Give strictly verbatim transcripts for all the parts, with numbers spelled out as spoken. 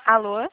Alô?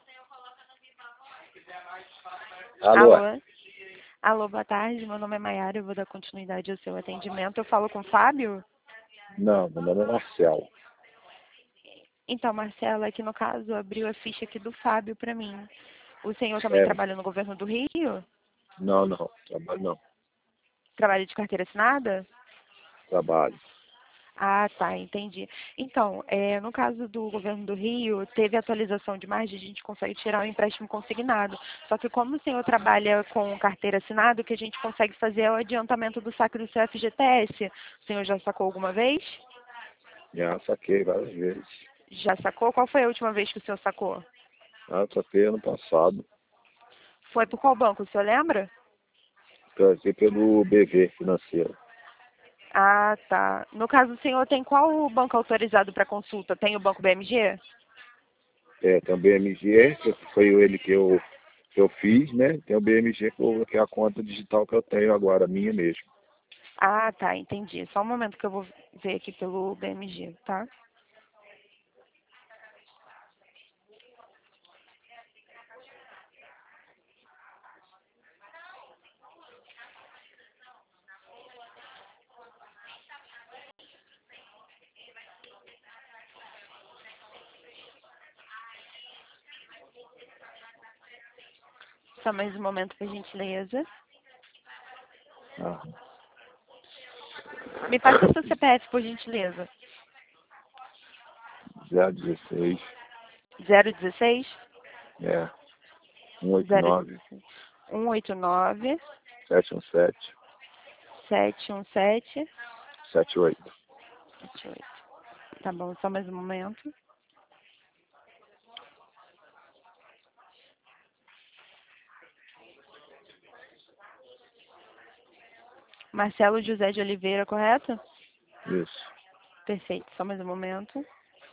Alô? Alô? Alô, boa tarde. Meu nome é Maiara, eu vou dar continuidade ao seu atendimento. Eu falo com o Fábio? Não, meu nome é Marcelo. Então, Marcela, aqui no caso, abriu a ficha aqui do Fábio para mim. O senhor também É, trabalha no governo do Rio? não, não, trabalho não, Trabalha de carteira assinada? trabalho. Ah, tá, entendi. Então, é, no caso do governo do Rio, teve atualização de margem, a gente consegue tirar um empréstimo consignado. Só que como o senhor trabalha com carteira assinada, o que a gente consegue fazer é o adiantamento do saque do seu F G T S. O senhor já sacou alguma vez? Já saquei várias vezes. Já sacou? Qual foi a última vez que o senhor sacou? Ah, saquei ano passado. Foi por qual banco, o senhor lembra? Trazer pelo B V financeiro. Ah, tá. No caso, o senhor tem qual banco autorizado para consulta? Tem o banco B M G? É, tem o B M G, que foi ele que eu, que eu fiz, né? Tem o B M G, que, eu, que é a conta digital que eu tenho agora, minha mesmo. Ah, tá, entendi. Só um momento que eu vou ver aqui pelo B M G, tá? Só mais um momento, por gentileza. Ah, Me passa o seu C P F, por gentileza. zero dezesseis, zero dezesseis, é, um oito zero nove, dezesseis, um oito nove, sete um sete, sete um sete, sete oito. sete oito. Tá bom, só mais um momento. Marcelo José de Oliveira, correto? Isso. Perfeito, só mais um momento.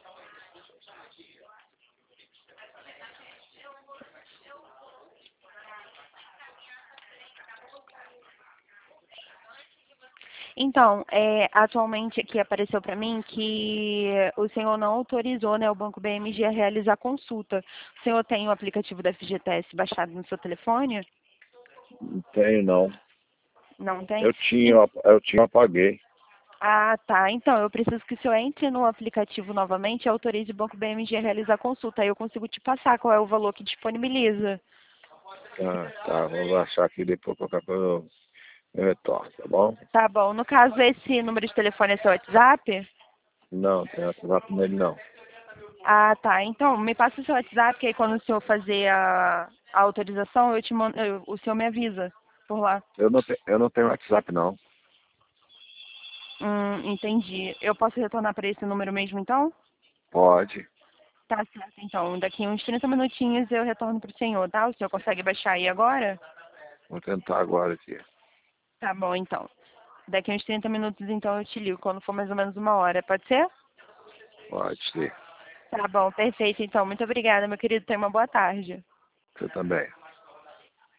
Então, é, atualmente aqui apareceu para mim que o senhor não autorizou, né, o Banco B M G a realizar consulta. O senhor tem o aplicativo da F G T S baixado no seu telefone? Não tenho, não. Não tem? Eu tinha, Em- eu tinha, apaguei. Ah, tá. Então, eu preciso que o senhor entre no aplicativo novamente e autorize o Banco B M G a realizar consulta. Aí eu consigo te passar qual é o valor que disponibiliza. Tá, tá, vou achar aqui depois qualquer coisa eu, eu retorno, tá bom? Tá bom. No caso, esse número de telefone é seu WhatsApp? Não, tem WhatsApp nele não. Ah, tá. Então, me passa o seu WhatsApp, que aí quando o senhor fazer a, a autorização, eu te mando, eu- o senhor me avisa por lá. Eu não, te, eu não tenho WhatsApp não. Hum, entendi. Eu posso retornar para esse número mesmo, então? Pode. Tá certo, então. Daqui uns trinta minutinhos eu retorno para o senhor, tá? O senhor consegue baixar aí agora? Vou tentar agora aqui. Tá bom, então. Daqui uns trinta minutos, então, eu te ligo, quando for mais ou menos uma hora. Pode ser? Pode ser. Tá bom, perfeito, então. Muito obrigada, meu querido. Tenha uma boa tarde. Você também.